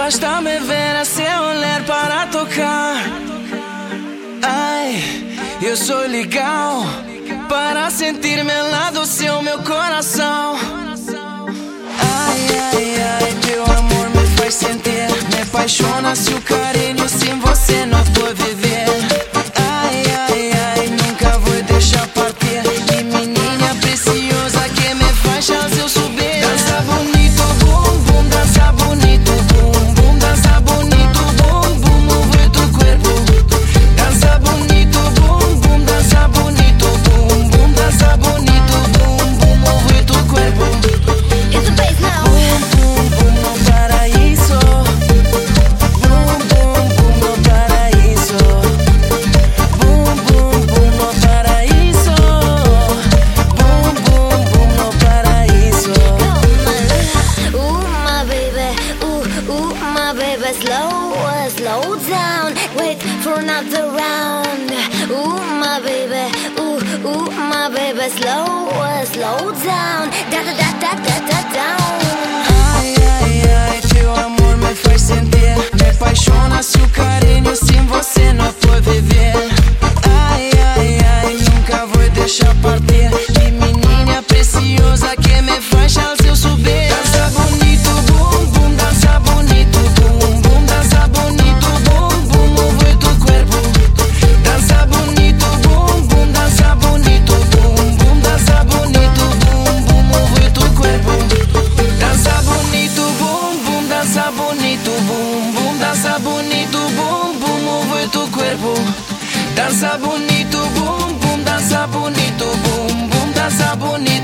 Basta me ver a seu olhar para tocar. Ai, eu sou legal para sentir melado seu meu coração. Ai, ai, ai, teu amor me faz sentir, me apaixona seu carinho, sem você não vou viver. Ai, ai, ai, nunca vou deixar partir. E menina preciosa que me faz fazer eu subir. Dança bonito, bum, bum, dança bonito, bum, bum, dança bonito, bum, bum, move tu corpo. Dança bonito, bum, bum, dança bonito, bum, bum, dança bonito, bum, bum, move tu corpo. It's the bass now. Bum, bum, bum, no paraíso. Bum, bum, bum, no paraíso. Bum, bum, bum, no paraíso. Bum, bum, bum, no paraíso. Ooh, my baby, my baby, slow down, wait for another round. Ooh, my baby, my baby, slow down, da down. Ai, ai, ai, teu amor me faz sentir, me apaixona seu carinho, sem você não vou viver. Ai, ai, ai, nunca vou deixar partir. E menina preciosa que me faz fazer eu subir. Dança bonito, bum, bum, dança bonito, bum, bum, dança bonito, bum, bum, move tu corpo. Dança bonito, bum, bum, dança bonito, bum, bum, dança bonito, bum, bum, move tu corpo. Dança bonito, bum, bum, dança bonito, bum, bum, dança bonito, bum, bum, move tu corpo. Dança bonito, bum, bum, dança bonito, bum, bum, dança bonito.